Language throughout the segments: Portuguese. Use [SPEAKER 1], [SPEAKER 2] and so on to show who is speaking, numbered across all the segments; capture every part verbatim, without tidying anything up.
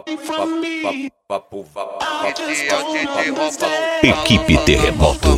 [SPEAKER 1] Equipe Terremoto.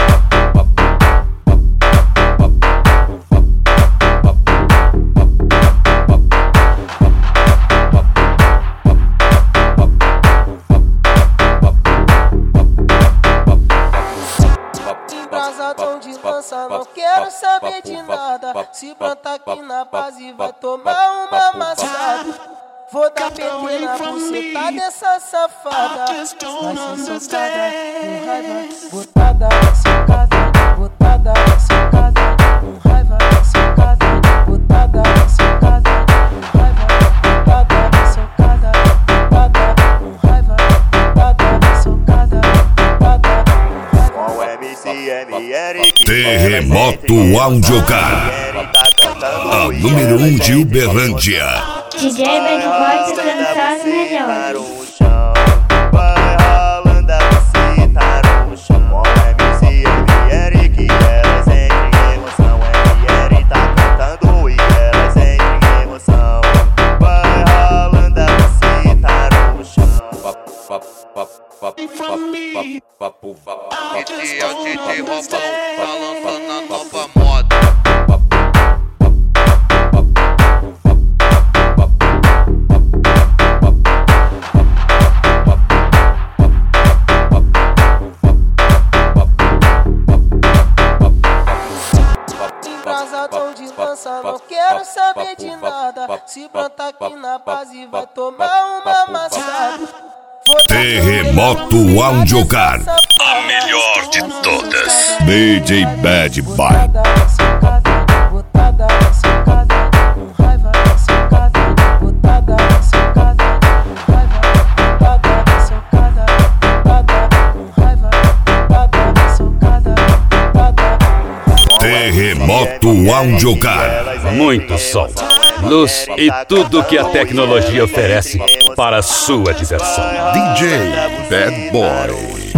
[SPEAKER 2] Embrasadão de lança, não quero saber de nada. Se plantar aqui na base vai tomar uma amassada. Vou dar P T na buceta dessa safada. Vai ser socada, com raiva, botada, socada, botada, socada, com raiva, socada, botada, socada, com raiva, botada, socada, botada, com raiva, botada, socada, botada, com raiva.
[SPEAKER 1] Terremoto Audiocar, a número um de Uberlândia.
[SPEAKER 3] D J Bad Boy cantando os melhores.
[SPEAKER 4] Vai ralando a buceta no chão. M C M Eric, ela sente emoção. M R tá cantando e ela sente emoção. Vai ralando a buceta no chão.
[SPEAKER 5] Esse é o D J Robão falando na nova moda.
[SPEAKER 2] Embrasadão de lança, não quero saber de nada. Se plantar aqui na base vai tomar uma amassada.
[SPEAKER 1] Terremoto Audiocar, a melhor de todas. D J Bad Boy.
[SPEAKER 2] Botada, socada, com raiva, socada, botada, socada, com raiva, botada, socada, botada, com raiva, botada, socada, botada, com raiva.
[SPEAKER 1] Terremoto Audiocar.
[SPEAKER 6] Muito som, luz e tudo que a tecnologia oferece para a sua diversão.
[SPEAKER 1] D J Bad Boy.